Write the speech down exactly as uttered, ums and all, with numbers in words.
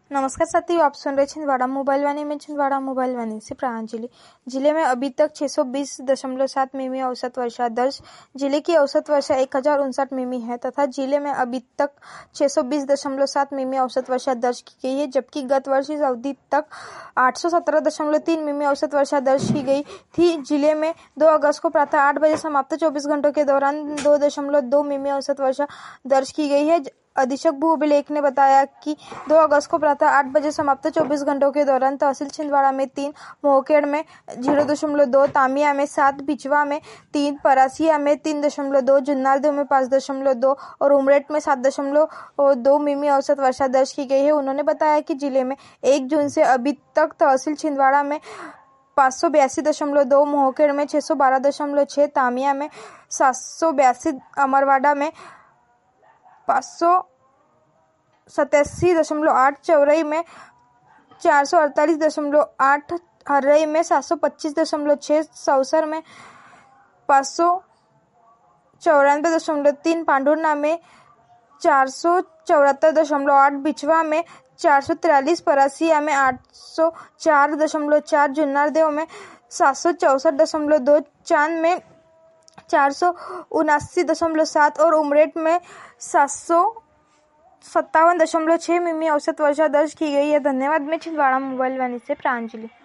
नमस्कार साथियों, आप सुन रहे छिंदवाड़ा मोबाइल वाणी में छिंदवाड़ा मोबाइल वाणी से प्रांजलि। जिले में अभी तक छह सौ बीस दशमलव सात मिमी औसत वर्षा दर्ज। जिले की औसत वर्षा एक हजार उनसठ मिमी है तथा जिले में अभी तक छह सौ बीस दशमलव सात मिमी औसत वर्षा दर्ज की गई है, जबकि गत वर्ष इस अवधि तक आठ सौ सत्रह दशमलव तीन मिमी औसत वर्षा दर्ज की गई थी। जिले में दो अगस्त को प्रातः आठ बजे समाप्त चौबीस घंटों के दौरान दो दशमलव दो मिमी औसत वर्षा दर्ज की गई है। अधीक्षक भू अभिलेख ने बताया कि दो अगस्त को प्रातः आठ बजे समाप्त चौबीस घंटों के दौरान तहसील छिंदवाड़ा में तीन, मोहखेड़ में जीरो दशमलव दो, तामिया में सात, बिचवा में तीन, परासिया में तीन दशमलव दो, जुन्नारदेव में पाँच दशमलव दो और उमरेठ में सात दशमलव दो मिमी औसत वर्षा दर्ज की गई है। उन्होंने बताया कि जिले में एक जून से अभी तक तहसील छिंदवाड़ा में पाँच सौ बयासी दशमलव दो, मोहखेड़ में छह सौ बारह दशमलव छह, तामिया में सात सौ बयासी, अमरवाड़ा में पाँच सौ सतासी दशमलव आठ, चौरई में चार सौ अड़तालीस दशमलव आठ, हर्रई में सात सौ पच्चीस दशमलव छह, सौसर में पाँच सौ चौरानवे दशमलव तीन, पांडुरना में चार सौ चौहत्तर दशमलव आठ, बिचवा में चार सौ तिरालीस, परासिया में आठ सौ चार दशमलव चार, जुन्नारदेव में सात सौ चौसठ दशमलव दो, चांद में चार सौ उनासी दशमलव सात और उमरेठ में सात सौ सत्तावन दशमलव छह मिमी औसत वर्षा दर्ज की गई है। धन्यवाद। मैं छिंदवाड़ा मोबाइल वाणी से प्रांजलि।